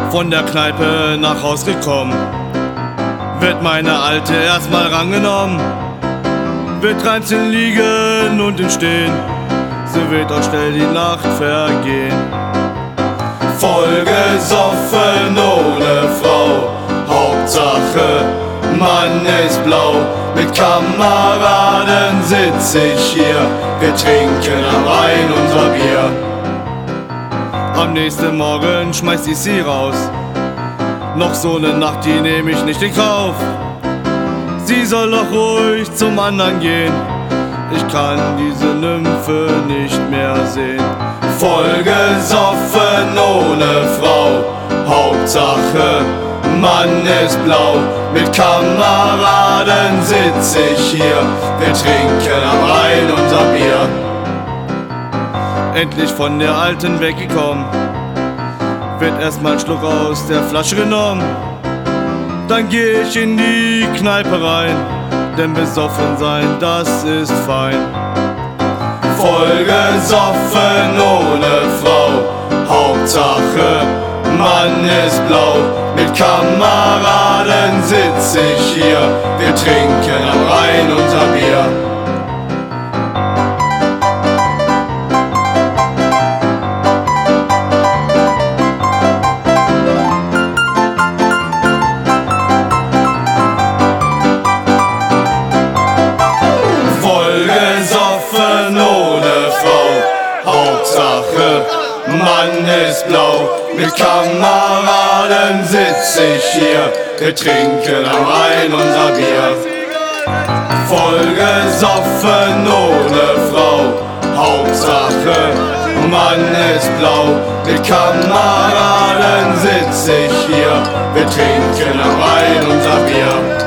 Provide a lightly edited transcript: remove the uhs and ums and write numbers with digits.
Von der Kneipe nach Haus gekommen, wird meine Alte erstmal rangenommen, wird reinzeln liegen und im Stehen, so wird auch schnell die Nacht vergehen. Vollgesoffen ohne Frau, Hauptsache Mann ist blau. Mit Kameraden sitz ich hier, wir trinken am Rhein unser Bier. Am nächsten Morgen schmeißt ich sie raus, noch so ne Nacht, die nehm ich nicht in Kauf. Sie soll doch ruhig zum anderen gehen, ich kann diese Nymphe nicht mehr sehen. Vollgesoffen ohne Frau, Hauptsache Mann ist blau. Mit Kameraden sitz ich hier, wir trinken am Rhein unser Bier. Endlich von der Alten weggekommen, wird erstmal ein Schluck aus der Flasche genommen. Dann geh ich in die Kneipe rein, denn besoffen sein, das ist fein. Vollgesoffen ohne Frau, Hauptsache Mann ist blau. Mit Kameraden sitz ich hier, wir trinken am Rhein unser Bier. Vollgesoffen ohne Frau, Hauptsache Mann ist blau. Mit Kameraden sitz ich hier, wir trinken am Rhein unser Bier. Vollgesoffen ohne Frau, Hauptsache Mann ist blau. Mit Kameraden sitz ich hier, wir trinken am Rhein unser Bier.